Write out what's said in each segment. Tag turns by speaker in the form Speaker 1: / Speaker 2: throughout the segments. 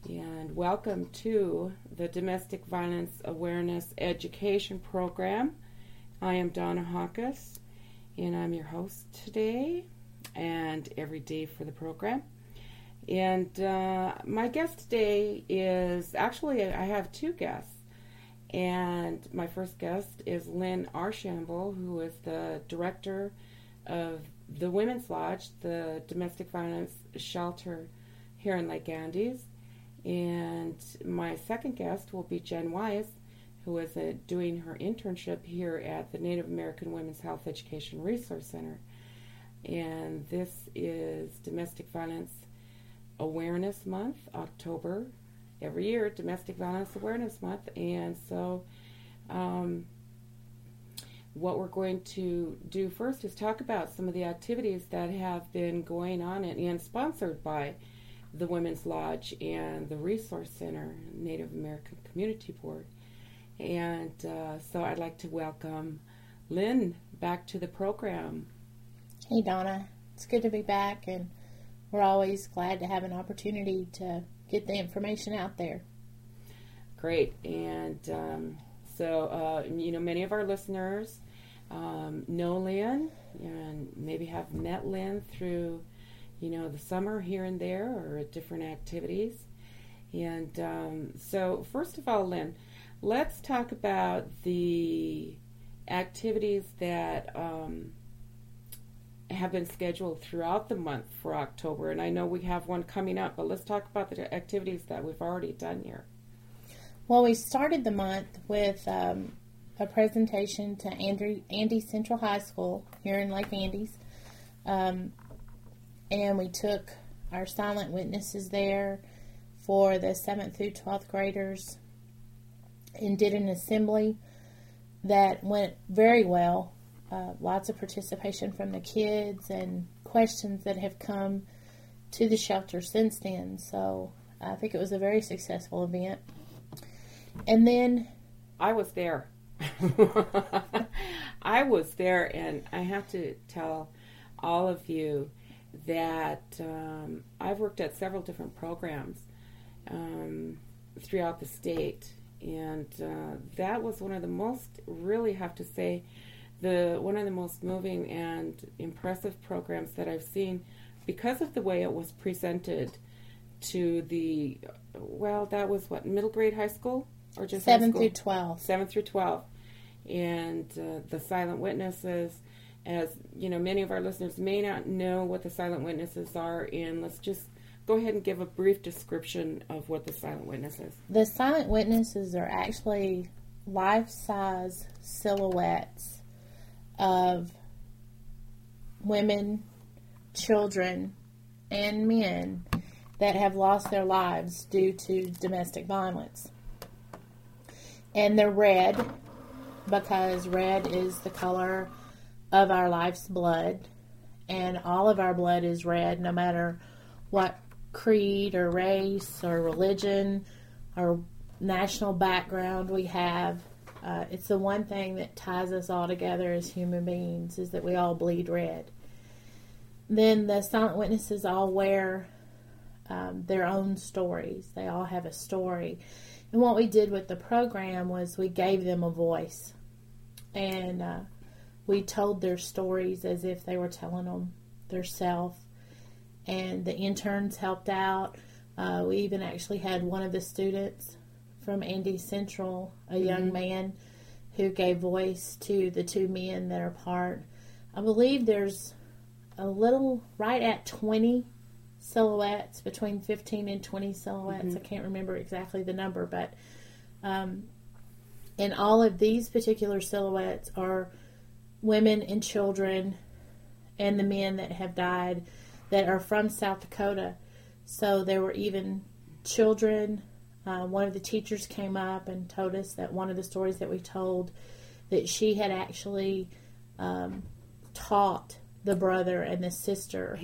Speaker 1: and welcome to the Domestic Violence Awareness Education Program. I am Donna Hawkes, and I'm your host today and every day for the program. And my guest today is, actually I have two guests. And my first guest is Lynn Archambault, who is the director of the Women's Lodge, the domestic violence shelter here in Lake Andes. And my second guest will be Jen Wise, who is doing her internship here at the Native American Women's Health Education Resource Center. And this is Domestic Violence Awareness Month, October. Every year, Domestic Violence Awareness Month. And so what we're going to do first is talk about some of the activities that have been going on and sponsored by the Women's Lodge and the Resource Center, Native American Community Board. And so I'd like to welcome Lynn back to the program.
Speaker 2: Hey, Donna. It's good to be back, and we're always glad to have an opportunity to get the information out there.
Speaker 1: Great. And many of our listeners know Lynn and maybe have met Lynn through, the summer here and there or at different activities. And so first of all, Lynn, let's talk about the activities that have been scheduled throughout the month for October, and I know we have one coming up, but let's talk about the activities that we've already done here.
Speaker 2: Well, we started the month with a presentation to Andes Central High School here in Lake Andes, and we took our silent witnesses there for the 7th through 12th graders and did an assembly that went very well. Lots of participation from the kids and questions that have come to the shelter since then. So I think it was a very successful event. And then
Speaker 1: I was there. I was there, and I have to tell all of you that I've worked at several different programs throughout the state, and that was one of the most, really have to say, one of the most moving and impressive programs that I've seen, because of the way it was presented to that was what, middle grade high school? Or just
Speaker 2: 7 through 12.
Speaker 1: 7 through 12. And the silent witnesses, as many of our listeners may not know what the silent witnesses are, and let's just go ahead and give a brief description of what the silent witness is.
Speaker 2: The silent witnesses are actually life-size silhouettes of women, children, and men that have lost their lives due to domestic violence. And they're red because red is the color of our life's blood, and all of our blood is red, no matter what creed or race or religion or national background we have. It's the one thing that ties us all together as human beings, is that we all bleed red. Then the silent witnesses all wear their own stories. They all have a story. And what we did with the program was we gave them a voice. And we told their stories as if they were telling them themselves. And the interns helped out. We even actually had one of the students from Andes Central, a young man who gave voice to the two men that are part. I believe there's a little, right at 20 silhouettes, between 15 and 20 silhouettes. I can't remember exactly the number, but and all of these particular silhouettes are women and children and the men that have died that are from South Dakota. So there were even children. One of the teachers came up and told us that one of the stories that we told, that she had actually taught the brother and the sister.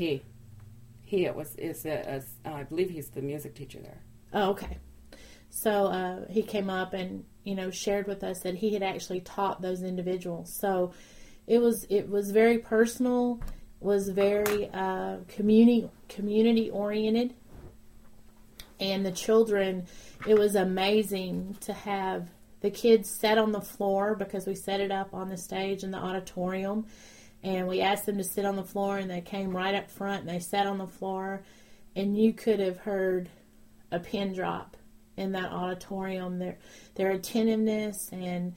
Speaker 1: I believe he's the music teacher there.
Speaker 2: Oh, okay. So he came up and shared with us that he had actually taught those individuals. So it was very personal, was very community oriented. And the children, it was amazing to have the kids sat on the floor because we set it up on the stage in the auditorium. And we asked them to sit on the floor, and they came right up front and they sat on the floor. And you could have heard a pin drop in that auditorium. Their attentiveness and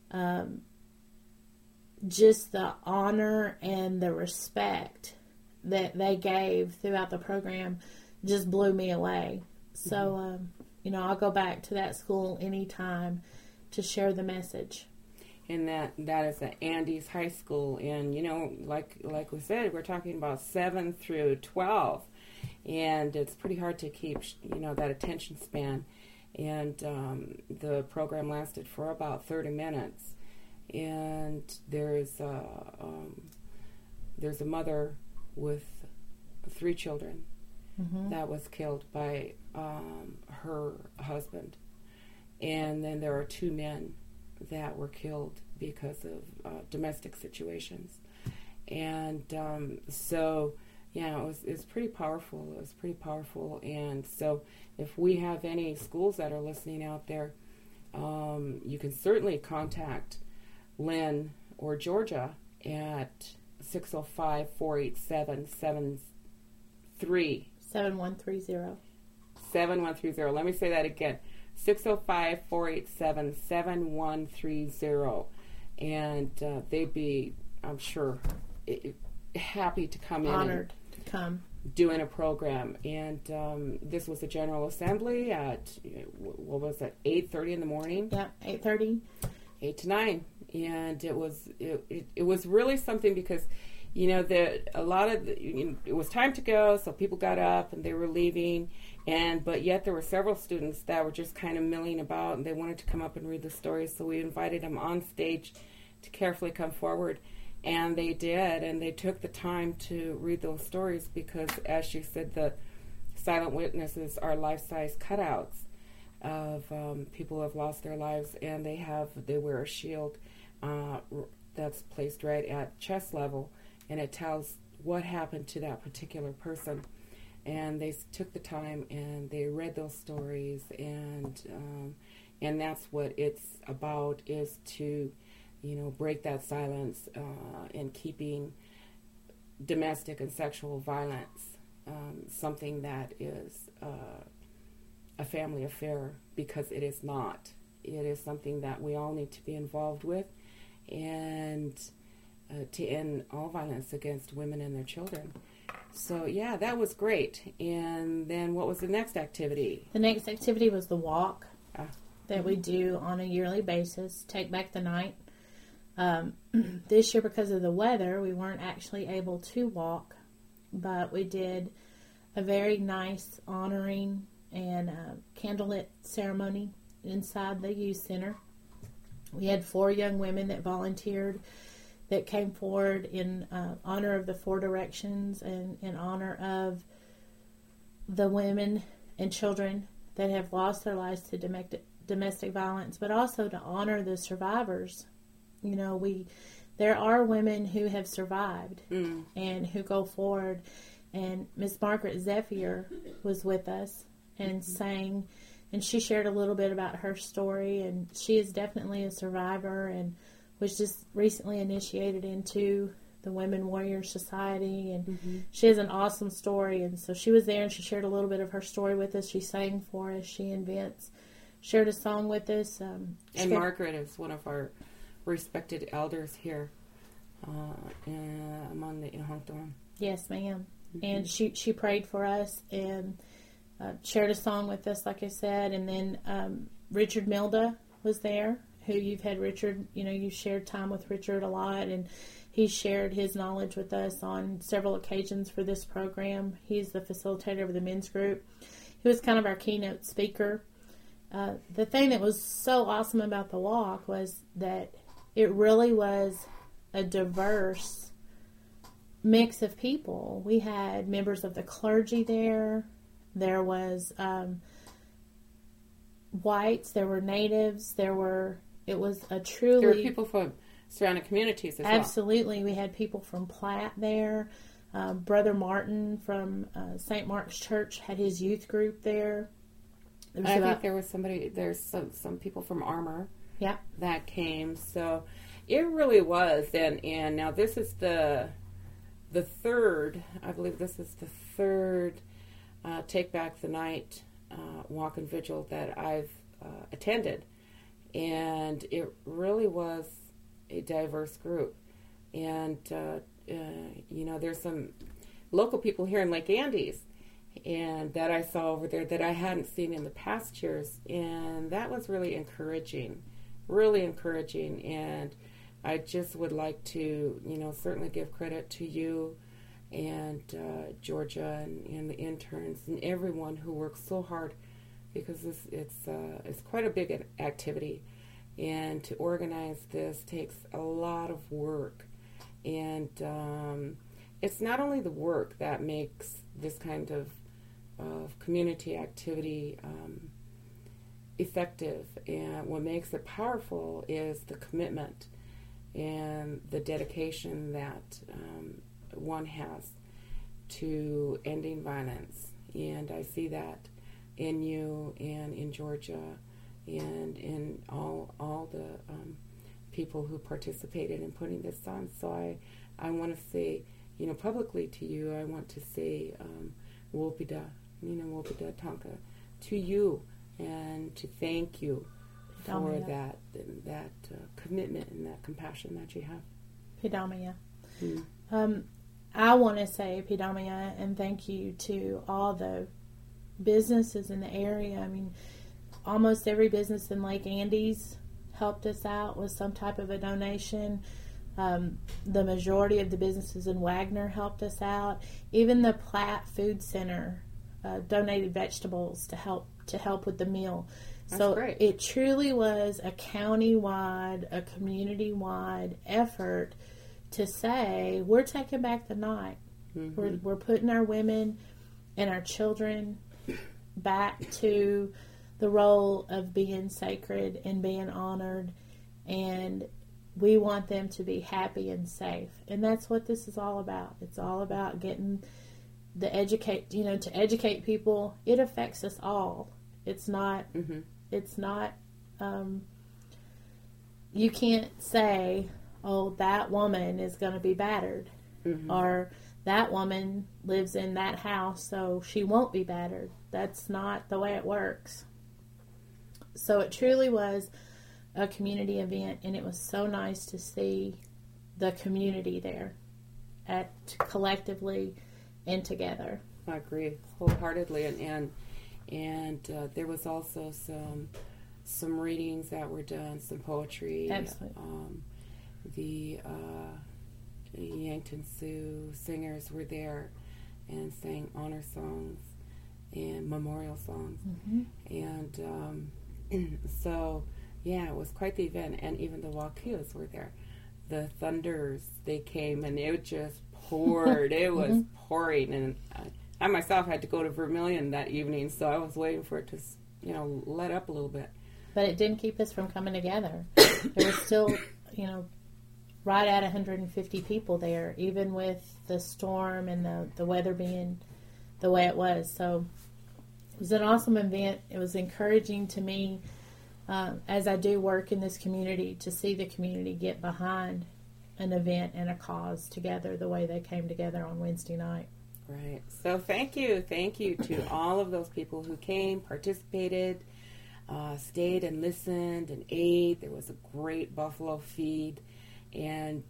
Speaker 2: just the honor and the respect that they gave throughout the program just blew me away. So, I'll go back to that school anytime to share the message.
Speaker 1: And that is at Andes High School. And, like we said, we're talking about 7 through 12. And it's pretty hard to keep, that attention span. And the program lasted for about 30 minutes. And there's a mother with 3 children that was killed by her husband. And then there are 2 men that were killed because of domestic situations. And so, yeah, it was pretty powerful. It was pretty powerful. And so if we have any schools that are listening out there, you can certainly contact Lynn or Georgia at 605-487-7130. 7130. Let me say that again. 605-487-7130. And they'd be, I'm sure, happy to come in.
Speaker 2: Honored to come.
Speaker 1: Doing a program. And this was a General Assembly at, 8:30 in the morning?
Speaker 2: Yeah, 8:30.
Speaker 1: 8 to 9. And it was really something because, it was time to go, so people got up and they were leaving, but yet there were several students that were just kind of milling about, and they wanted to come up and read the stories, so we invited them on stage to carefully come forward, and they did, and they took the time to read those stories because, as you said, the silent witnesses are life-size cutouts of people who have lost their lives, and they wear a shield that's placed right at chest level, and it tells what happened to that particular person. And they took the time and they read those stories, and that's what it's about, is to, break that silence in keeping domestic and sexual violence something that is a family affair, because it is not. It is something that we all need to be involved with, and to end all violence against women and their children. So, yeah, that was great. And then what was the next activity?
Speaker 2: The next activity was the walk that we do on a yearly basis, Take Back the Night. This year, because of the weather, we weren't actually able to walk, but we did a very nice honoring and candlelit ceremony inside the youth center. We had 4 young women that volunteered, that came forward in honor of the 4 directions and in honor of the women and children that have lost their lives to domestic violence, but also to honor the survivors. There are women who have survived and who go forward. And Miss Margaret Zephyr was with us and sang, and she shared a little bit about her story, and she is definitely a survivor and was just recently initiated into the Women Warrior Society, and she has an awesome story. And so she was there, and she shared a little bit of her story with us. She sang for us. She and Vince shared a song with us.
Speaker 1: And Margaret is one of our respected elders here among the Inhongtuan.
Speaker 2: Yes, ma'am. And she prayed for us and shared a song with us, like I said. And then Richard Milda was there, who you've had Richard, you've shared time with Richard a lot, and he shared his knowledge with us on several occasions for this program. He's the facilitator of the men's group. He was kind of our keynote speaker. The thing that was so awesome about the walk was that it really was a diverse mix of people. We had members of the clergy there. There was whites. There were natives. It was a truly...
Speaker 1: There were people from surrounding communities as well.
Speaker 2: Absolutely. We had people from Platte there. Brother Martin from St. Mark's Church had his youth group there.
Speaker 1: I think there was there's some people from Armour that came. So it really was. And now this is the third, I believe this is the third Take Back the Night walk and vigil that I've attended. And it really was a diverse group. And, there's some local people here in Lake Andes and that I saw over there that I hadn't seen in the past years. And that was really encouraging. And I just would like to, certainly give credit to you and Georgia and the interns and everyone who works so hard, because it's quite a big activity, and to organize this takes a lot of work. And it's not only the work that makes this kind of community activity effective, and what makes it powerful is the commitment and the dedication that one has to ending violence. And I see that in you and in Georgia and in all the people who participated in putting this on. So I want to say, publicly to you, I want to say Wopida Tonka to you, and to thank you for that commitment and that compassion that you have.
Speaker 2: Pidamaya. I want to say Pidamaya and thank you to all the businesses in the area. I mean, almost every business in Lake Andes helped us out with some type of a donation. The majority of the businesses in Wagner helped us out. Even the Platt Food Center donated vegetables to help with the meal. So
Speaker 1: great.
Speaker 2: It truly was a county-wide, a community-wide effort to say, we're taking back the night. Mm-hmm. We're putting our women and our children back to the role of being sacred and being honored, and we want them to be happy and safe. And that's what this is all about. It's all about getting to educate people. It affects us all. It's not, you can't say, oh, that woman is going to be battered, or that woman lives in that house, so she won't be battered. That's not the way it works. So it truly was a community event, and it was so nice to see the community there collectively and together.
Speaker 1: I agree wholeheartedly, and there was also some readings that were done, some poetry.
Speaker 2: Absolutely.
Speaker 1: The Yankton Sioux singers were there and sang honor songs and memorial songs. And so, yeah, it was quite the event. And even the Wakilas were there. The Thunders, they came, and it just poured. It was pouring. And I myself had to go to Vermilion that evening, so I was waiting for it to, let up a little bit.
Speaker 2: But it didn't keep us from coming together. There was still, right at 150 people there, even with the storm and the weather being the way it was. So it was an awesome event. It was encouraging to me, as I do work in this community, to see the community get behind an event and a cause together the way they came together on Wednesday night.
Speaker 1: Right. So thank you to all of those people who came, participated, stayed and listened and ate. There was a great buffalo feed. And,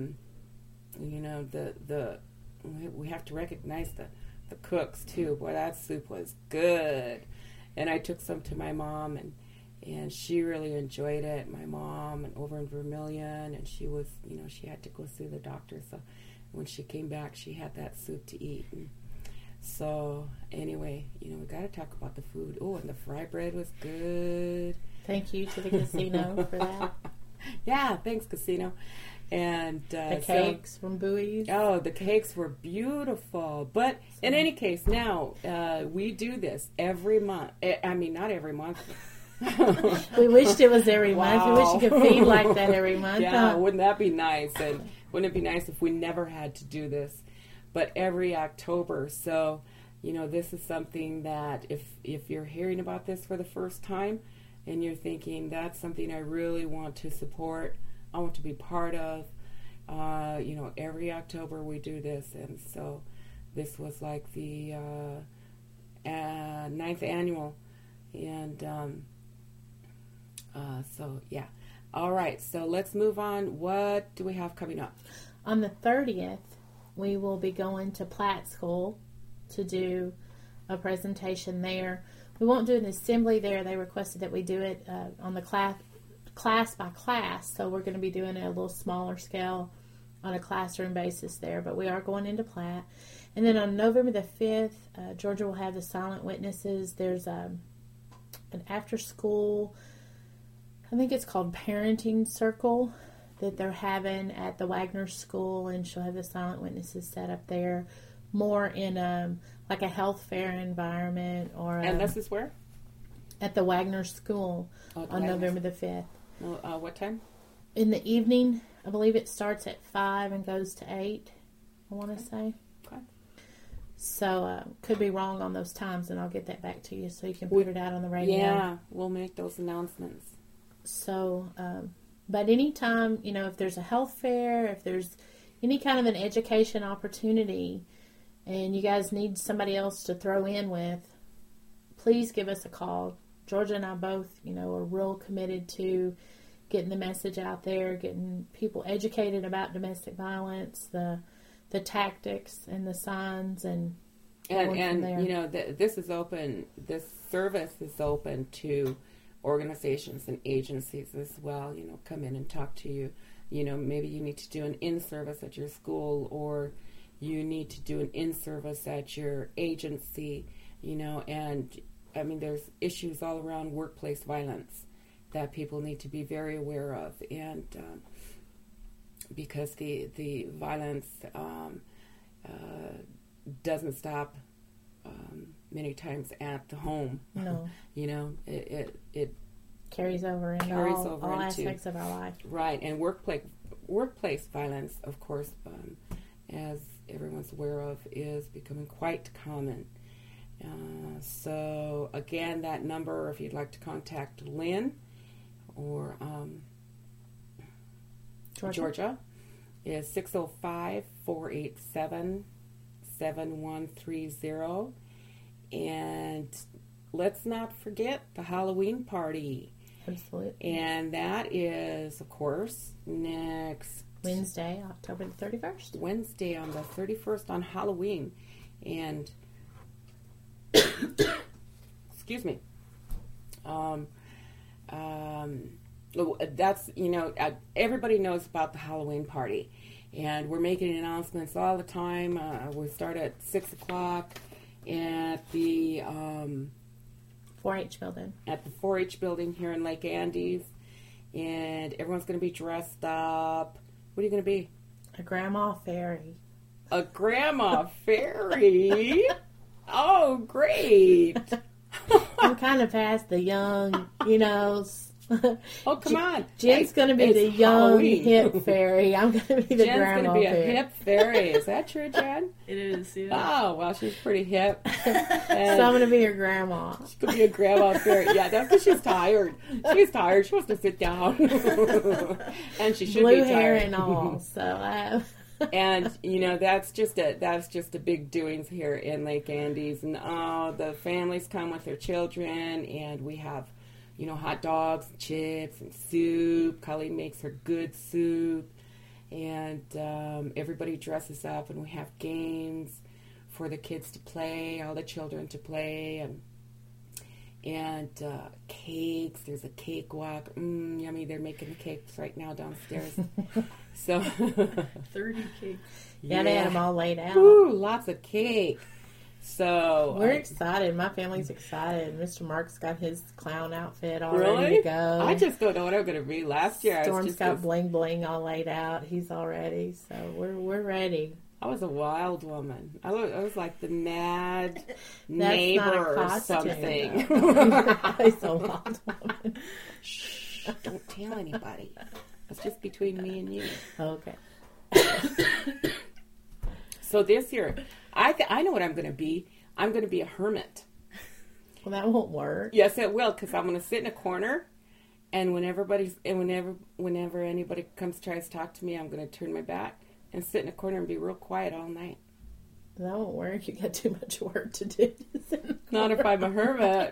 Speaker 1: we have to recognize the cooks, too. Boy, that soup was good. And I took some to my mom, and she really enjoyed it. My mom, and over in Vermilion, and she was, she had to go see the doctor. So when she came back, she had that soup to eat. And so, anyway, we got to talk about the food. Oh, and the fry bread was good.
Speaker 2: Thank you to the casino for that.
Speaker 1: Yeah, thanks, casino. And
Speaker 2: the cakes from Bowie's.
Speaker 1: Oh, the cakes were beautiful. But in any case, now we do this every month. I mean, not every month.
Speaker 2: We wished it was every month. We wish you could feed like that every month.
Speaker 1: Yeah, wouldn't that be nice? And wouldn't it be nice if we never had to do this, but every October? So this is something that if you're hearing about this for the first time and you're thinking that's something I really want to support, I want to be part of, every October we do this, and so this was like the 9th annual, and so yeah. All right, so let's move on. What do we have coming up?
Speaker 2: On the 30th, we will be going to Platt School to do a presentation there. We won't do an assembly there. They requested that we do it on the class by class, so we're going to be doing it a little smaller scale on a classroom basis there, but we are going into Platt. And then on November the 5th, Georgia will have the Silent Witnesses. There's an after-school, I think it's called Parenting Circle, that they're having at the Wagner School, and she'll have the Silent Witnesses set up there, more in like a health fair environment.
Speaker 1: And this is where?
Speaker 2: At the Wagner School on November the 5th.
Speaker 1: What time?
Speaker 2: In the evening. I believe it starts at 5 and goes to 8, I want to say.
Speaker 1: Okay.
Speaker 2: So, could be wrong on those times, and I'll get that back to you so you can put it out on the radio.
Speaker 1: Yeah, we'll make those announcements.
Speaker 2: So, but anytime, if there's a health fair, if there's any kind of an education opportunity, and you guys need somebody else to throw in with, please give us a call. Georgia and I both, are real committed to getting the message out there, getting people educated about domestic violence, the tactics and the signs, and
Speaker 1: this is open. This service is open to organizations and agencies as well. Come in and talk to you. Maybe you need to do an in-service at your school, or you need to do an in-service at your agency. And I mean, there's issues all around workplace violence that people need to be very aware of, and because the violence doesn't stop many times at the home.
Speaker 2: No.
Speaker 1: It
Speaker 2: carries over into all aspects of our life.
Speaker 1: Right, and workplace violence, of course, as everyone's aware of, is becoming quite common. So again, that number, if you'd like to contact Lynn or Georgia, is 605-487-7130. And let's not forget the Halloween party.
Speaker 2: Absolutely.
Speaker 1: And that is, of course, next
Speaker 2: Wednesday, October the 31st.
Speaker 1: Wednesday on the 31st on Halloween. And excuse me. That's, everybody knows about the Halloween party, and we're making announcements all the time. We start at 6 o'clock at the
Speaker 2: 4-H building.
Speaker 1: At the 4-H building here in Lake Andes, and everyone's going to be dressed up. What are you going to be?
Speaker 2: A grandma fairy.
Speaker 1: A grandma fairy? Oh, great.
Speaker 2: I'm kind of past the young,
Speaker 1: Oh, come on.
Speaker 2: Jen's going to be the young,
Speaker 1: Halloween.
Speaker 2: Hip fairy. I'm going to be the
Speaker 1: Jen's
Speaker 2: grandma
Speaker 1: going to be
Speaker 2: fairy.
Speaker 1: a hip fairy. Is that true, Jen?
Speaker 3: It is, yeah.
Speaker 1: Oh, well, she's pretty hip.
Speaker 2: So I'm going to be your grandma.
Speaker 1: She could be a grandma fairy. Yeah, that's because she's tired. She's tired. She wants to sit down. And she should
Speaker 2: Blue
Speaker 1: be tired.
Speaker 2: hair and all. So
Speaker 1: And that's just a big doings here in Lake Andes, and the families come with their children, and we have hot dogs and chips and soup. Colleen makes her good soup, and everybody dresses up, and we have games for the kids to play, all the children to play, and cakes. There's a cake walk. Yummy. They're making the cakes right now downstairs. So
Speaker 3: 30 cakes.
Speaker 2: Yeah, they had them all laid out.
Speaker 1: Ooh, lots of cake. So
Speaker 2: We're excited. My family's excited. Mr. Mark's got his clown outfit all ready to go.
Speaker 1: I just don't know what I'm going to be. Last year,
Speaker 2: Storm's got bling bling all laid out. He's all ready. So we're ready.
Speaker 1: I was a wild woman. I was like the mad
Speaker 2: That's
Speaker 1: neighbor
Speaker 2: not a
Speaker 1: or
Speaker 2: costume,
Speaker 1: something.
Speaker 2: He's a wild woman.
Speaker 1: Shh, don't tell anybody. It's just between me and you.
Speaker 2: Okay.
Speaker 1: So this year, I know what I'm going to be. I'm going to be a hermit.
Speaker 2: Well, that won't work.
Speaker 1: Yes, it will, because I'm going to sit in a corner, and whenever anybody comes tries to talk to me, I'm going to turn my back and sit in a corner and be real quiet all night.
Speaker 2: That won't work. You got too much work to do.
Speaker 1: Not if I'm a hermit.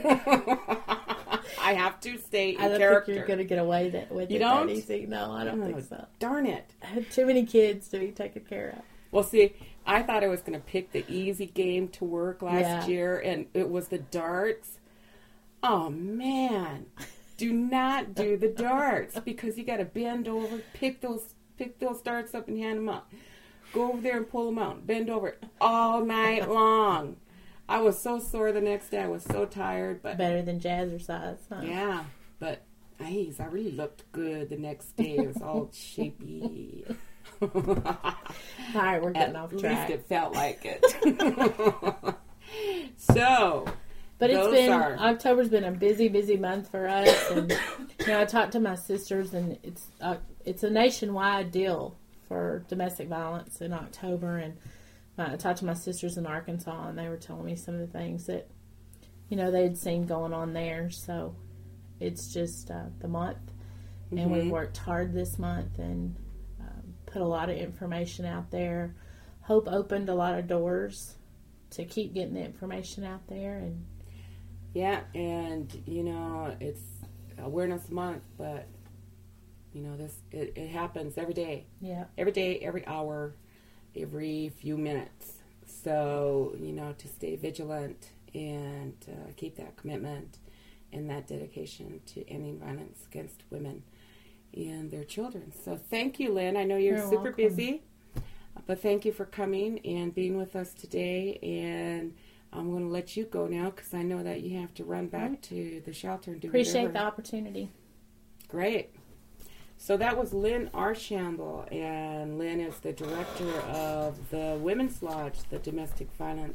Speaker 1: I have to stay in
Speaker 2: I don't
Speaker 1: character.
Speaker 2: think you're going to get away with
Speaker 1: You
Speaker 2: it
Speaker 1: don't?
Speaker 2: that easy. No, I don't think so.
Speaker 1: Darn it.
Speaker 2: I have too many kids to be taken care of.
Speaker 1: Well, see, I thought I was going to pick the easy game to work last
Speaker 2: Yeah.
Speaker 1: year, and it was the darts. Oh, man. Do not do the darts, because you got to bend over, pick those darts up and hand them up. Go over there and pull them out. Bend over all night long. I was so sore the next day. I was so tired. But
Speaker 2: Better than jazzercise, huh?
Speaker 1: yeah, but I really looked good the next day. It was all shapy.
Speaker 2: All right, we're getting off
Speaker 1: At
Speaker 2: track.
Speaker 1: least it felt like it. So,
Speaker 2: But it's
Speaker 1: those
Speaker 2: been
Speaker 1: are-
Speaker 2: October's been a busy month for us, and I talked to my sisters, and it's a nationwide deal for domestic violence in October, and I talked to my sisters in Arkansas, and they were telling me some of the things that they had seen going on there. So it's just the month, and we worked hard this month and put a lot of information out there. Hope opened a lot of doors to keep getting the information out there, and
Speaker 1: yeah, and it's Awareness Month, but it happens every day.
Speaker 2: yeah.
Speaker 1: Every day, every hour, every few minutes. So, to stay vigilant and keep that commitment and that dedication to ending violence against women and their children. So thank you, Lynn. I know you're super
Speaker 2: welcome.
Speaker 1: busy, but thank you for coming and being with us today. And I'm going to let you go now, because I know that you have to run back to the shelter and do
Speaker 2: Appreciate
Speaker 1: whatever.
Speaker 2: the opportunity.
Speaker 1: Great. So that was Lynn Archambault, and Lynn is the director of the Women's Lodge, the domestic violence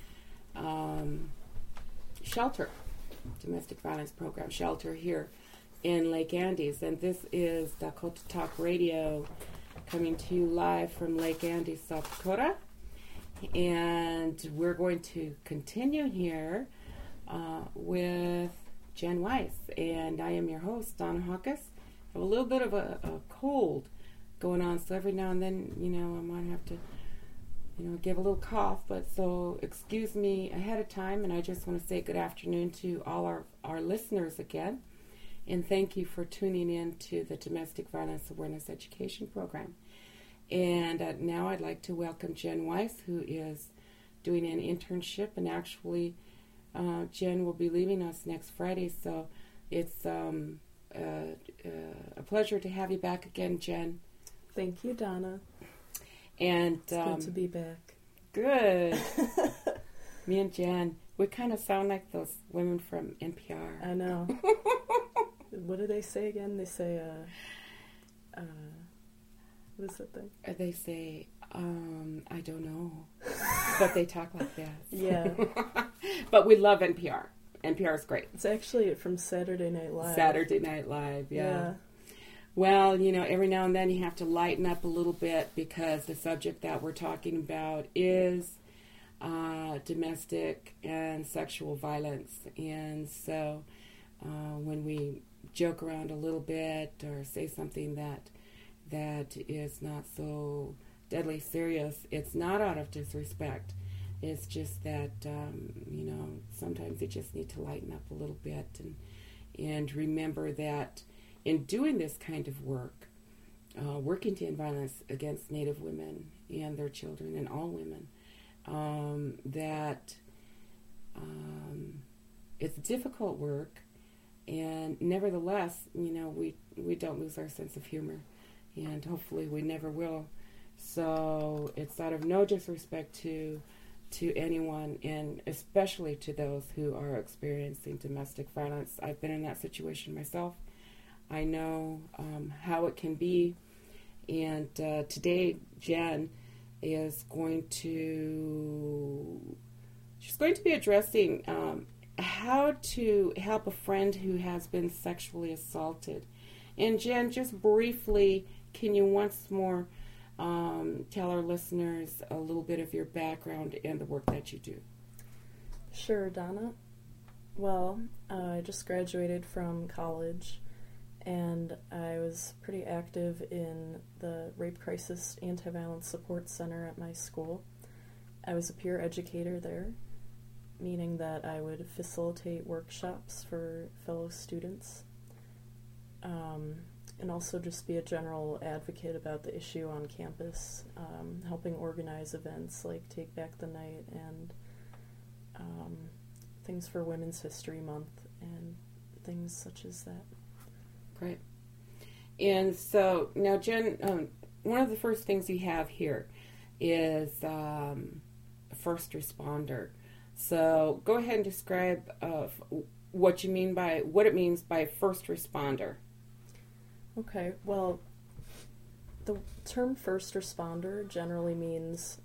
Speaker 1: shelter, domestic violence program shelter here in Lake Andes. And this is Dakota Talk Radio, coming to you live from Lake Andes, South Dakota. And we're going to continue here with Jen Weiss, and I am your host, Donna Hawkes. I have a little bit of a cold going on, so every now and then, I might have to, give a little cough, but so excuse me ahead of time, and I just want to say good afternoon to all our listeners again, and thank you for tuning in to the Domestic Violence Awareness Education Program. And now I'd like to welcome Jen Weiss, who is doing an internship, and actually Jen will be leaving us next Friday, so it's a pleasure to have you back again, Jen.
Speaker 3: Thank you, Donna.
Speaker 1: And
Speaker 3: It's good to be back.
Speaker 1: good. Me and Jen, we kind of sound like those women from NPR.
Speaker 3: I know. What do they say again? They say, what is that thing?
Speaker 1: They say, I don't know, but they talk like that.
Speaker 3: Yeah.
Speaker 1: But we love NPR. NPR is great.
Speaker 3: It's actually from Saturday Night Live.
Speaker 1: Saturday Night Live, yeah.
Speaker 3: Yeah.
Speaker 1: Well, every now and then you have to lighten up a little bit, because the subject that we're talking about is domestic and sexual violence. And so when we joke around a little bit or say something that is not so deadly serious, it's not out of disrespect. It's just that, sometimes you just need to lighten up a little bit and remember that in doing this kind of work, working to end violence against Native women and their children and all women, that it's difficult work, and nevertheless, we don't lose our sense of humor, and hopefully we never will. So it's out of no disrespect to anyone, and especially to those who are experiencing domestic violence. I've been in that situation myself. I know how it can be. And today, Jen is going to be addressing how to help a friend who has been sexually assaulted. And Jen, just briefly, can you once more tell our listeners a little bit of your background and the work that you do?
Speaker 3: Sure, Donna. Well, I just graduated from college, and I was pretty active in the Rape Crisis Anti-Violence Support Center at my school. I was a peer educator there, meaning that I would facilitate workshops for fellow students, and also just be a general advocate about the issue on campus, helping organize events like Take Back the Night and things for Women's History Month and things such as that.
Speaker 1: Great. And so now, Jen, one of the first things you have here is a first responder. So go ahead and describe what it means by first responder.
Speaker 3: Okay, well, the term first responder generally means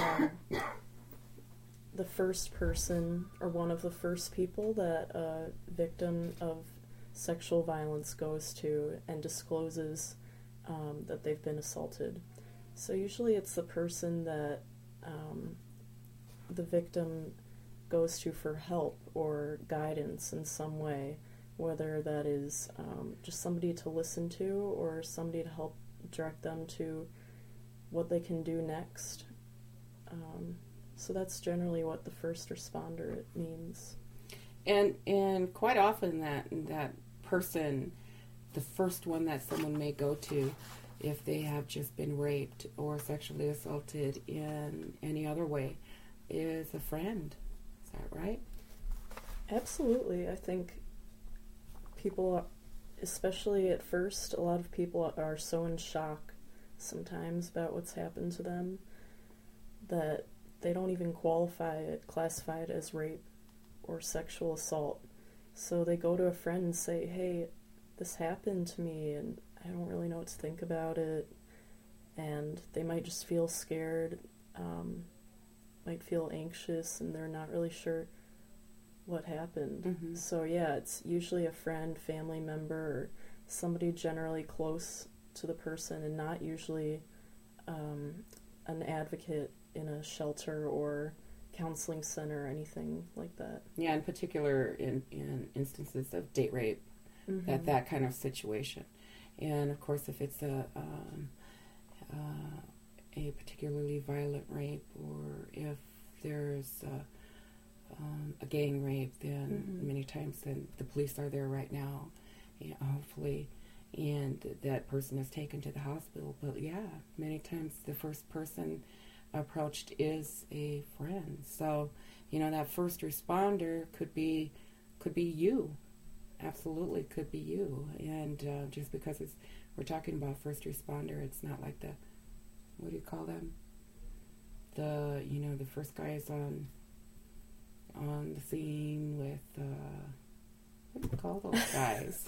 Speaker 3: the first person or one of the first people that a victim of sexual violence goes to and discloses that they've been assaulted. So usually it's the person that the victim goes to for help or guidance in some way, whether that is just somebody to listen to or somebody to help direct them to what they can do next. So that's generally what the first responder means.
Speaker 1: And quite often that person, the first one that someone may go to if they have just been raped or sexually assaulted in any other way, is a friend. Is that right?
Speaker 3: Absolutely. I think people, especially at first, a lot of people are so in shock sometimes about what's happened to them that they don't even classify it as rape or sexual assault. So they go to a friend and say, hey, this happened to me and I don't really know what to think about it. And they might just feel scared, might feel anxious, and they're not really sure what happened.
Speaker 1: Mm-hmm.
Speaker 3: So yeah, it's usually a friend, family member, or somebody generally close to the person, and not usually an advocate in a shelter or counseling center or anything like that.
Speaker 1: Yeah, in particular in instances of date rape,
Speaker 3: Mm-hmm.
Speaker 1: that kind of situation. And of course, if it's a particularly violent rape, or if there's a gang rape, then
Speaker 3: Mm-hmm.
Speaker 1: many times then the police are there right now, hopefully, and that person is taken to the hospital. But yeah, many times the first person approached is a friend. So, that first responder could be you. Absolutely could be you. And just because we're talking about first responder, it's not like what do you call them? The first guy is on the scene with what do you call those guys?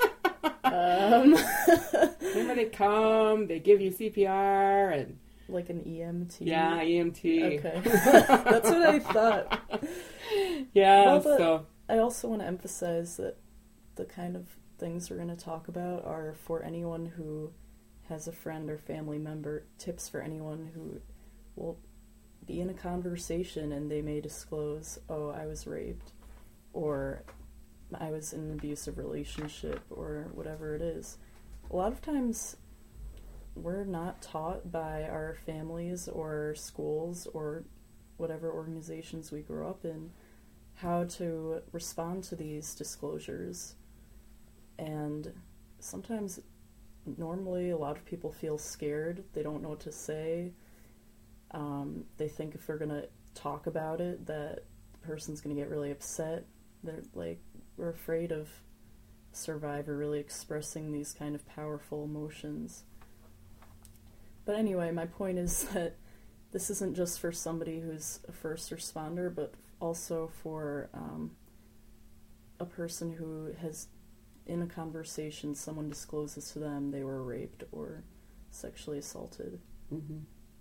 Speaker 1: Remember, they come, they give you CPR and
Speaker 3: Like an EMT?
Speaker 1: yeah, EMT.
Speaker 3: Okay. That's what I thought.
Speaker 1: Yeah,
Speaker 3: Well,
Speaker 1: so
Speaker 3: I also want to emphasize that the kind of things we're going to talk about are for anyone who has a friend or family member, tips for anyone who will be in a conversation and they may disclose, oh, I was raped, or I was in an abusive relationship, or whatever it is. A lot of times we're not taught by our families or schools or whatever organizations we grew up in how to respond to these disclosures. And sometimes, normally, a lot of people feel scared. They don't know what to say. They think if they're going to talk about it, that the person's going to get really upset. We're afraid of a survivor really expressing these kind of powerful emotions. But anyway, my point is that this isn't just for somebody who's a first responder, but also for a person who has, in a conversation, someone discloses to them they were raped or sexually assaulted.
Speaker 1: mm-hmm.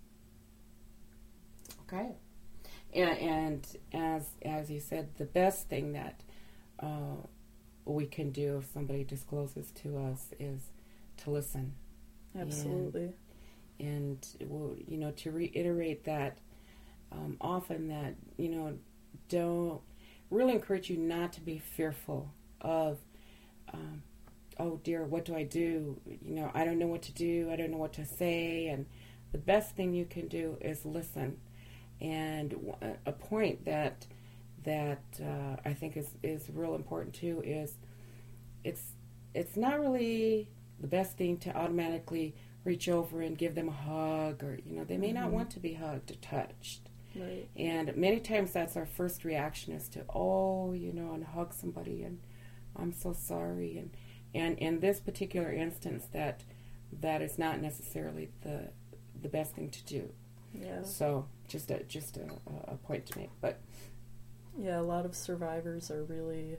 Speaker 1: Okay. And as you said, the best thing that we can do if somebody discloses to us is to listen.
Speaker 3: Absolutely.
Speaker 1: And to reiterate that often that, don't really encourage you not to be fearful of, oh dear, what do I do? I don't know what to do. I don't know what to say. And the best thing you can do is listen. And a point that I think is real important too is it's not really the best thing to automatically reach over and give them a hug, or they may not want to be hugged or touched.
Speaker 3: Right.
Speaker 1: And many times that's our first reaction is to and hug somebody, and I'm so sorry. And in this particular instance, that is not necessarily the best thing to do.
Speaker 3: Yeah.
Speaker 1: So just a point to make. But
Speaker 3: yeah, a lot of survivors are really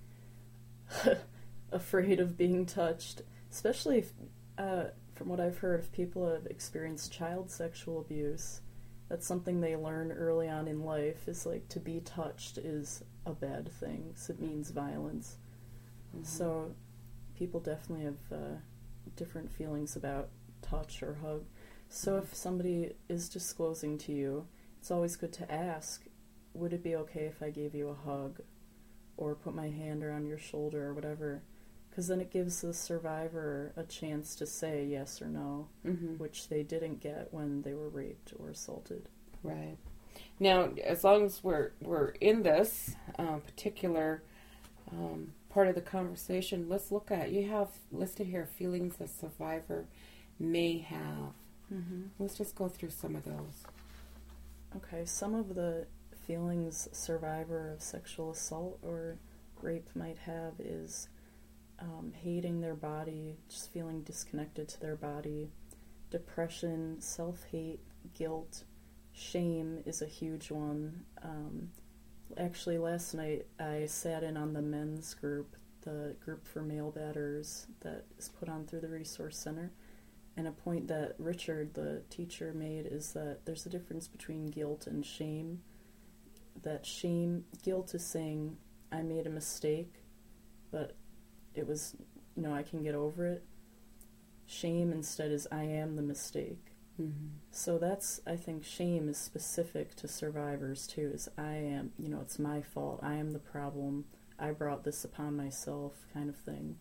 Speaker 3: afraid of being touched, especially if, from what I've heard, if people have experienced child sexual abuse. That's something they learn early on in life, is like to be touched is a bad thing, so it means violence.
Speaker 1: mm-hmm.
Speaker 3: So people definitely have different feelings about touch or hug. So if somebody is disclosing to you, it's always good to ask, would it be okay if I gave you a hug or put my hand around your shoulder or whatever? Because then it gives the survivor a chance to say yes or no,
Speaker 1: mm-hmm.
Speaker 3: which they didn't get when they were raped or assaulted.
Speaker 1: Right. Now, as long as we're in this particular part of the conversation, let's look at, you have listed here feelings a survivor may have.
Speaker 3: Mm-hmm.
Speaker 1: Let's just go through some of those.
Speaker 3: Okay, some of the feelings a survivor of sexual assault or rape might have is hating their body, just feeling disconnected to their body, depression, self-hate, guilt, shame is a huge one. Actually, last night I sat in on the men's group, the group for male batters that is put on through the Resource Center. And a point that Richard, the teacher, made is that there's a difference between guilt and shame. That guilt is saying, I made a mistake, but it was, I can get over it. Shame instead is, I am the mistake.
Speaker 1: Mm-hmm.
Speaker 3: So that's, I think, shame is specific to survivors too, is I am, it's my fault, I am the problem, I brought this upon myself kind of thing.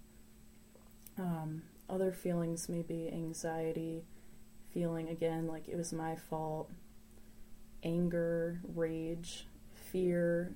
Speaker 3: Other feelings may be anxiety, feeling again like it was my fault, anger, rage, fear,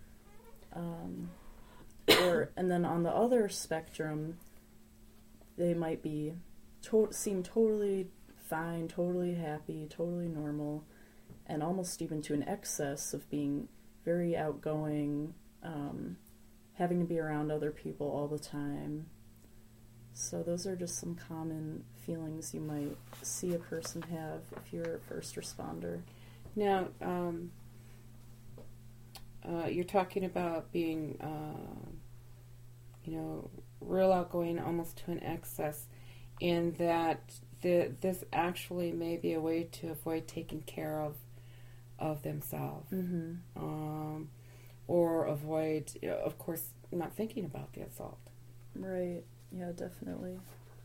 Speaker 3: and then on the other spectrum, they might be seem totally fine, totally happy, totally normal, and almost even to an excess of being very outgoing, having to be around other people all the time. So those are just some common feelings you might see a person have if you're a first responder.
Speaker 1: Now, you're talking about being, real outgoing, almost to an excess, in that this actually may be a way to avoid taking care of themselves,
Speaker 3: Mm-hmm.
Speaker 1: Or avoid, of course, not thinking about the assault.
Speaker 3: Right. Yeah, definitely.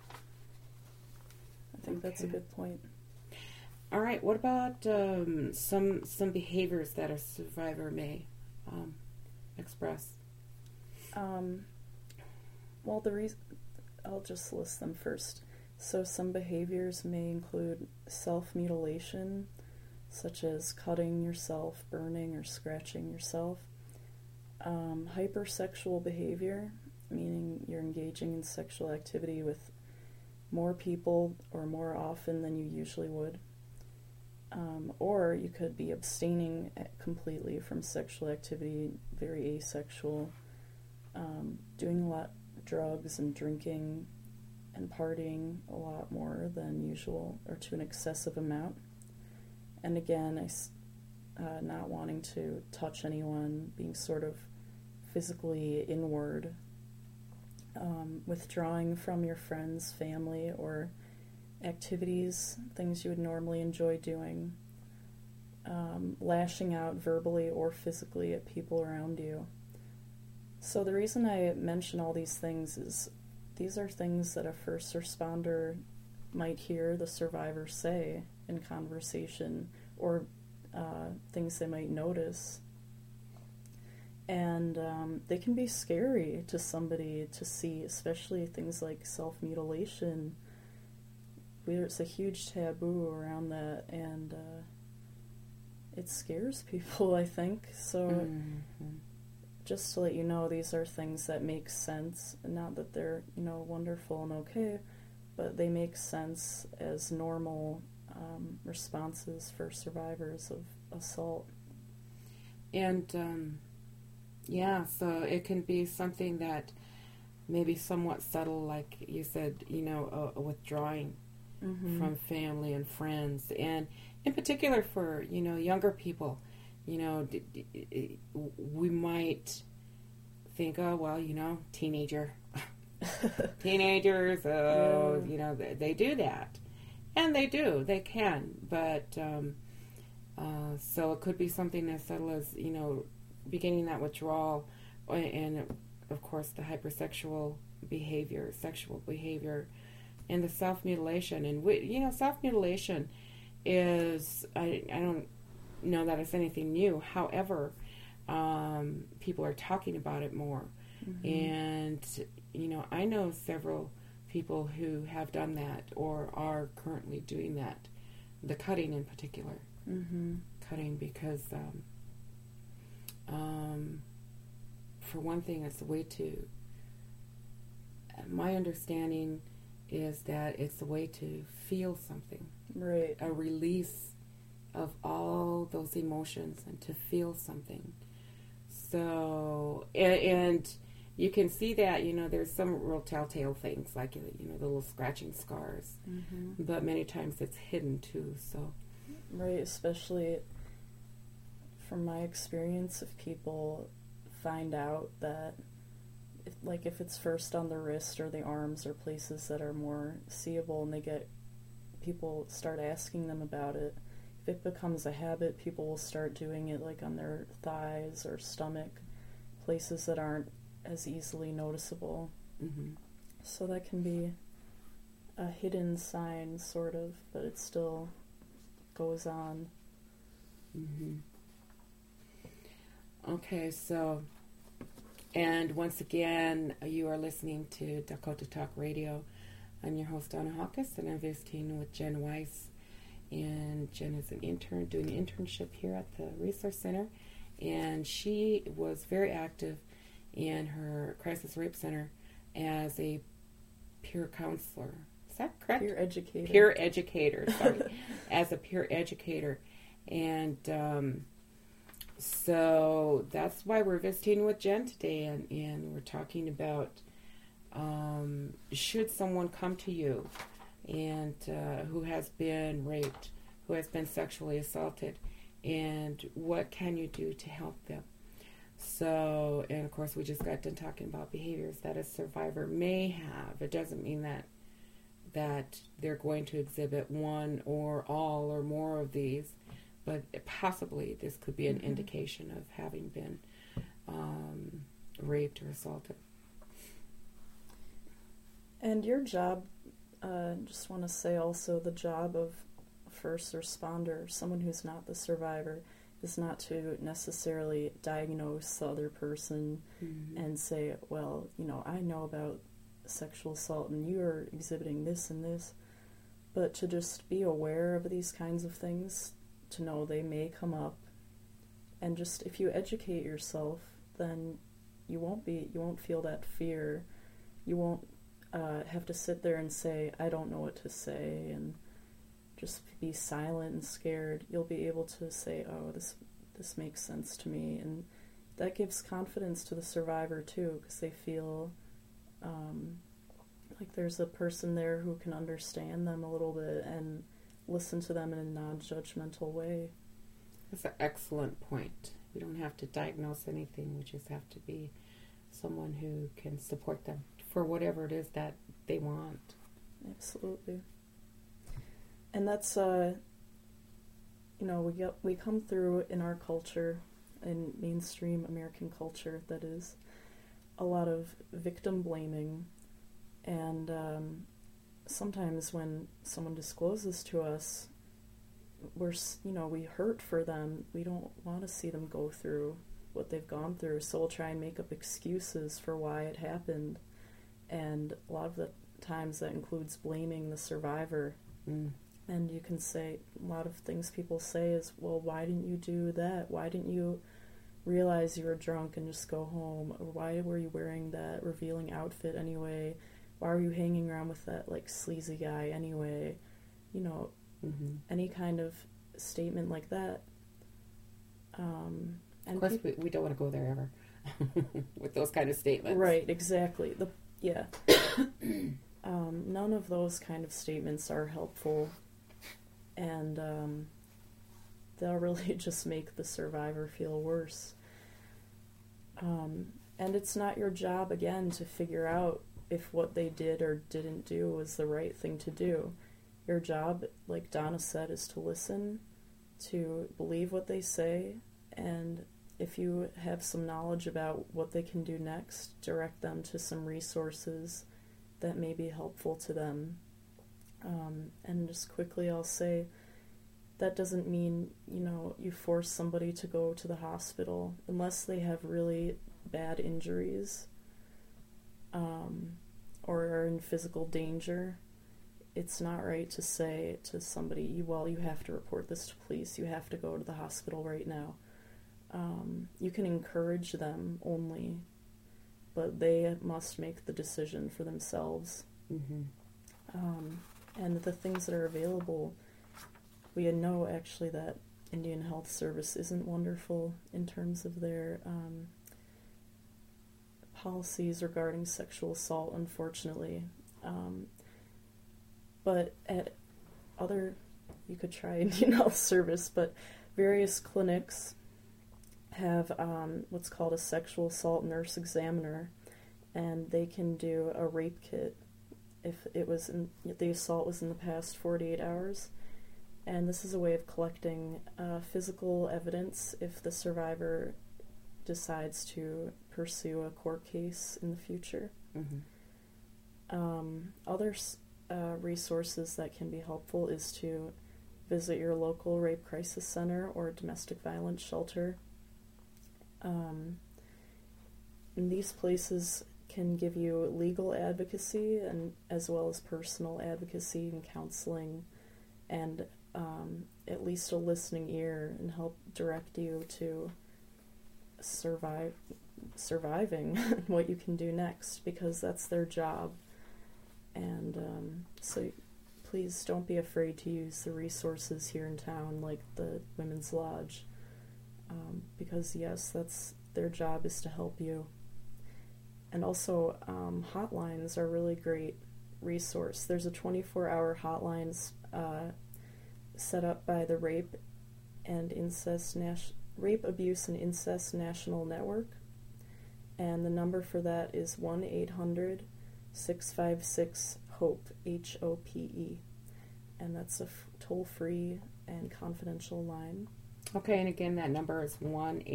Speaker 3: I think that's a good point.
Speaker 1: All right. What about some behaviors that a survivor may express?
Speaker 3: Well, I'll just list them first. So some behaviors may include self-mutilation, such as cutting yourself, burning, or scratching yourself. Hypersexual behavior, meaning you're engaging in sexual activity with more people or more often than you usually would. Or you could be abstaining completely from sexual activity, very asexual, doing a lot of drugs and drinking and partying a lot more than usual or to an excessive amount. And again, not wanting to touch anyone, being sort of physically inward, withdrawing from your friends, family, or activities, things you would normally enjoy doing, lashing out verbally or physically at people around you. So the reason I mention all these things is these are things that a first responder might hear the survivor say in conversation, or things they might notice. And they can be scary to somebody to see, especially things like self-mutilation. There's a huge taboo around that, and it scares people, I think. So just to let you know, these are things that make sense. Not that they're, wonderful and okay, but they make sense as normal responses for survivors of assault.
Speaker 1: And yeah, so it can be something that maybe somewhat subtle, like you said, a withdrawing from family and friends. And in particular for, younger people, we might think, oh, well, teenager. Teenagers, they do that. And they do, they can. But, so it could be something as subtle as, beginning that withdrawal, and of course the hypersexual behavior, sexual behavior, and the self-mutilation. And self-mutilation is, I don't know that it's anything new. However, people are talking about it more. And I know several people who have done that or are currently doing that, the cutting in particular. Cutting because for one thing, it's a way to, my understanding is that it's a way to feel something.
Speaker 3: Right.
Speaker 1: A release of all those emotions and to feel something. So, and you can see that, there's some real telltale things like, the little scratching scars. But many times it's hidden too, so.
Speaker 3: Right, especially from my experience, if people find out that, if it's first on the wrist or the arms or places that are more seeable, and people start asking them about it, if it becomes a habit, people will start doing it on their thighs or stomach, places that aren't as easily noticeable. So that can be a hidden sign, sort of, but it still goes on.
Speaker 1: Okay, so, and once again, you are listening to Dakota Talk Radio. I'm your host, Donna Hawkins, and I'm visiting with Jen Weiss. And Jen is an intern, doing an internship here at the Resource Center. And she was very active in her crisis rape center as a peer counselor. Is that correct?
Speaker 3: Peer educator.
Speaker 1: Peer educator, sorry. As a peer educator. And so that's why we're visiting with Jen today. And we're talking about should someone come to you and who has been raped, who has been sexually assaulted, and what can you do to help them? So, and of course we just got done talking about behaviors that a survivor may have. It doesn't mean that they're going to exhibit one or all or more of these, but possibly this could be an indication of having been raped or assaulted.
Speaker 3: And your job, just want to say also, the job of first responder, someone who's not the survivor, is not to necessarily diagnose the other person and say, well, I know about sexual assault and you're exhibiting this and this, but to just be aware of these kinds of things, to know they may come up, and just if you educate yourself, then you won't feel that fear. You won't have to sit there and say, I don't know what to say, and just be silent and scared. You'll be able to say, oh, this makes sense to me, and that gives confidence to the survivor too, because they feel like there's a person there who can understand them a little bit and listen to them in a non-judgmental way.
Speaker 1: That's an excellent point. We don't have to diagnose anything. We just have to be someone who can support them for whatever it is that they want.
Speaker 3: Absolutely. And that's, we come through in our culture, in mainstream American culture, that is, a lot of victim blaming. And sometimes when someone discloses to us, we hurt for them. We don't want to see them go through what they've gone through, so we'll try and make up excuses for why it happened. And a lot of the times that includes blaming the survivor. And you can say, a lot of things people say is, well, why didn't you do that? Why didn't you realize you were drunk and just go home? Or why were you wearing that revealing outfit anyway? Why were you hanging around with that, like, sleazy guy anyway? You know, any kind of statement like that. And
Speaker 1: of course, we don't want to go there ever with those kind of statements.
Speaker 3: Right, exactly. None of those kind of statements are helpful, and they'll really just make the survivor feel worse. And it's not your job, again, to figure out if what they did or didn't do was the right thing to do. Your job, like Donna said, is to listen, to believe what they say, and if you have some knowledge about what they can do next, direct them to some resources that may be helpful to them. And just quickly, I'll say, that doesn't mean, you force somebody to go to the hospital unless they have really bad injuries, or are in physical danger. It's not right to say to somebody, well, you have to report this to police, you have to go to the hospital right now. You can encourage them only, but they must make the decision for themselves. And the things that are available, we know actually that Indian Health Service isn't wonderful in terms of their policies regarding sexual assault, unfortunately. But at you could try Indian Health Service, but various clinics have what's called a sexual assault nurse examiner, and they can do a rape kit if the assault was in the past 48 hours. And this is a way of collecting physical evidence if the survivor decides to pursue a court case in the future. Other resources that can be helpful is to visit your local rape crisis center or domestic violence shelter. And these places can give you legal advocacy and as well as personal advocacy and counseling, and at least a listening ear, and help direct you to surviving what you can do next, because that's their job. And so please don't be afraid to use the resources here in town, like the Women's Lodge, because yes, that's their job, is to help you. And also, hotlines are a really great resource. There's a 24-hour hotline set up by the Rape, Abuse, and Incest National Network, and the number for that is 1-800-656-HOPE, HOPE, and that's a toll-free and confidential line.
Speaker 1: Okay, and again, that number is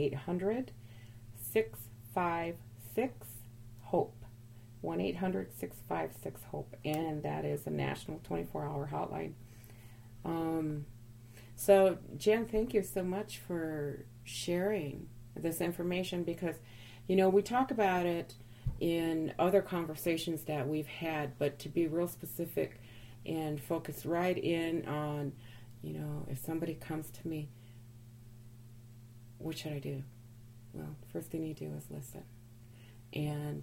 Speaker 1: 1-800-656-HOPE, 1-800-656-HOPE, and that is a national 24-hour hotline. So, Jen, thank you so much for sharing this information, because, we talk about it in other conversations that we've had, but to be real specific and focus right in on, if somebody comes to me, what should I do? Well, first thing you do is listen. And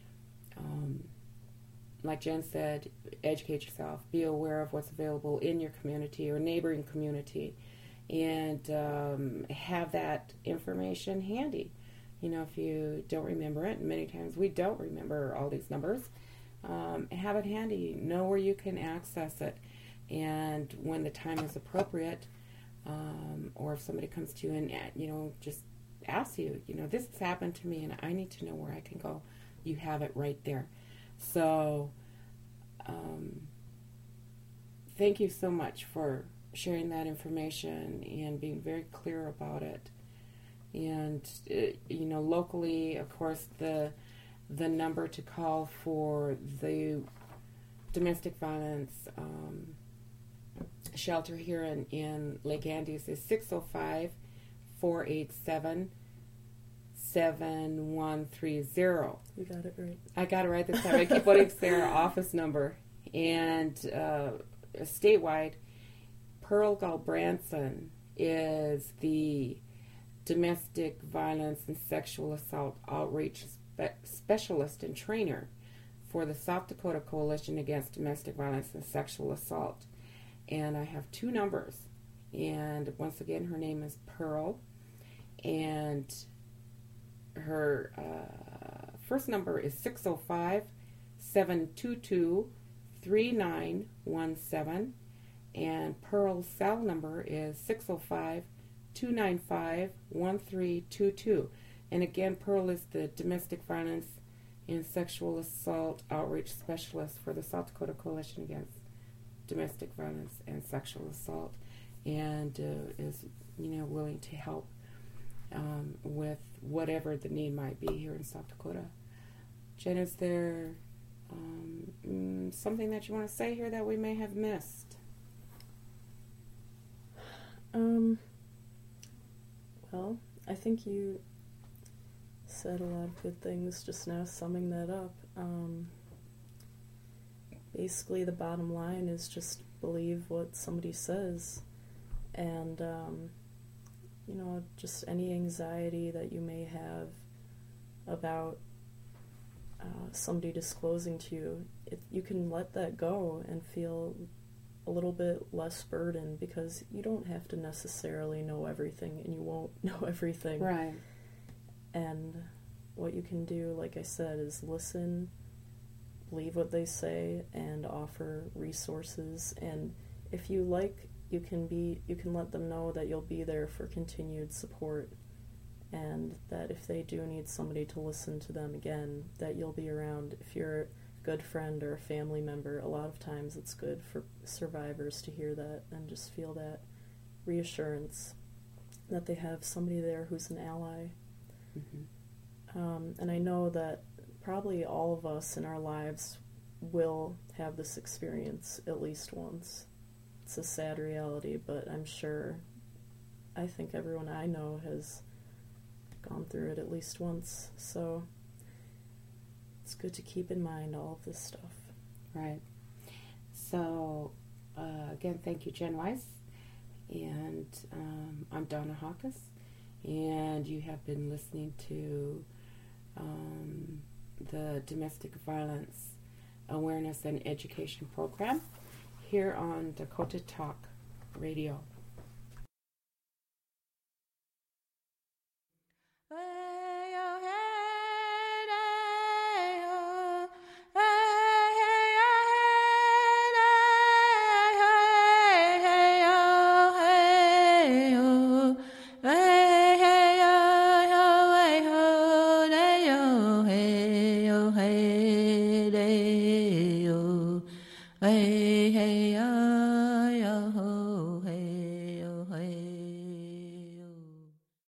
Speaker 1: like Jen said, educate yourself. Be aware of what's available in your community or neighboring community, and have that information handy. If you don't remember it, and many times we don't remember all these numbers, have it handy. Know where you can access it, and when the time is appropriate, or if somebody comes to you and just asks you, this has happened to me and I need to know where I can go, you have it right there. So, thank you so much for sharing that information and being very clear about it. And, locally, of course, the number to call for the domestic violence shelter here in Lake Andes is 605-487-8888. 7130.
Speaker 3: You got it right.
Speaker 1: I got it right this time. I keep wanting to say our office number. And statewide, Pearl Galbranson is the domestic violence and sexual assault outreach specialist and trainer for the South Dakota Coalition Against Domestic Violence and Sexual Assault. And I have two numbers. And once again, her name is Pearl. And her first number is 605-722-3917. And Pearl's cell number is 605-295-1322. And again, Pearl is the Domestic Violence and Sexual Assault Outreach Specialist for the South Dakota Coalition Against Domestic Violence and Sexual Assault, and is willing to help with whatever the need might be here in South Dakota. Jen, is there something that you want to say here that we may have missed?
Speaker 3: Well, I think you said a lot of good things just now, summing that up. Basically, the bottom line is just believe what somebody says, and just any anxiety that you may have about somebody disclosing to you, you can let that go and feel a little bit less burdened, because you don't have to necessarily know everything, and you won't know everything.
Speaker 1: Right.
Speaker 3: And what you can do, like I said, is listen, believe what they say, and offer resources. And if you like, you can let them know that you'll be there for continued support, and that if they do need somebody to listen to them again, that you'll be around. If you're a good friend or a family member, a lot of times it's good for survivors to hear that and just feel that reassurance that they have somebody there who's an ally.
Speaker 1: Mm-hmm.
Speaker 3: And I know that probably all of us in our lives will have this experience at least once. It's a sad reality, but I think everyone I know has gone through it at least once. So it's good to keep in mind all of this stuff.
Speaker 1: Right. So, again, thank you, Jen Weiss. And I'm Donna Hawkes. And you have been listening to the Domestic Violence Awareness and Education Program here on Dakota Talk Radio.